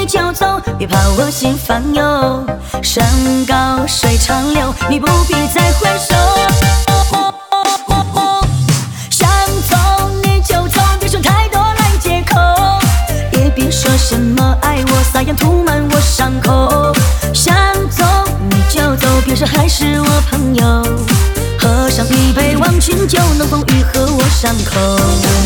就走，别怕我心烦忧。山高水长流，你不必再回首。想走你就走，别说太多烂借口，也别说什么爱我，撒盐涂满我伤口。想走你就走，别说还是我朋友。喝上一杯忘情酒，能否愈合我伤口？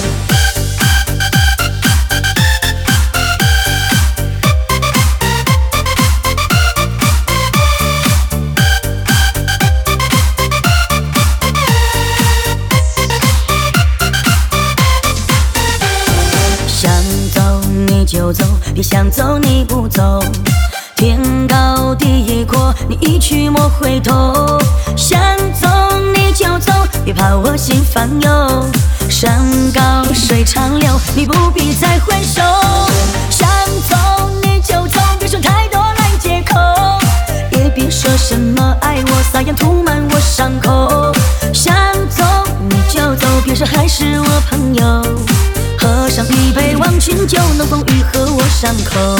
想走你就走，别想走你不走。天高地阔，你一去莫回头。想走你就走，别怕我心烦忧。山高水长流，你不必再回首。想走你就走，别说太多烂借口，也别说什么爱我，撒盐涂满我伤口。想走你就走，别说还是我朋友。喝上一杯忘情酒，能否愈合我伤口？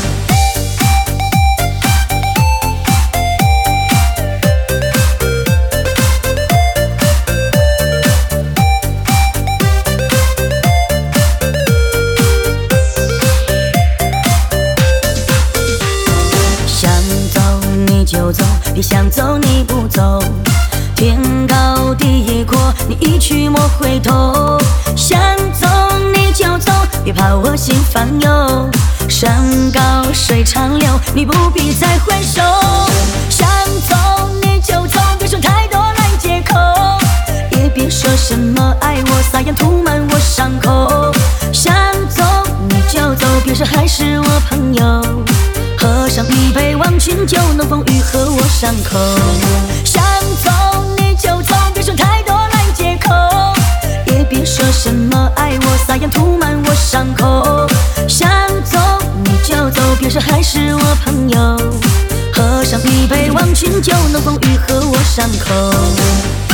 想走你就走，别想走你不走。天高地阔，你一去莫回头。想走你就走，别怕我心烦忧。山高水长流，你不必再回首。想走你就走，别说太多烂借口，也别说什么爱我，撒盐涂满我伤口。想走你就走，别说还是我朋友。喝上一杯忘情酒，能否愈合我伤口？想走你就走，别说太多烂借口，也别说什么爱我，撒盐涂满我伤口。想走你就走，别说还是我朋友。喝上一杯忘情酒，能否愈合我伤口？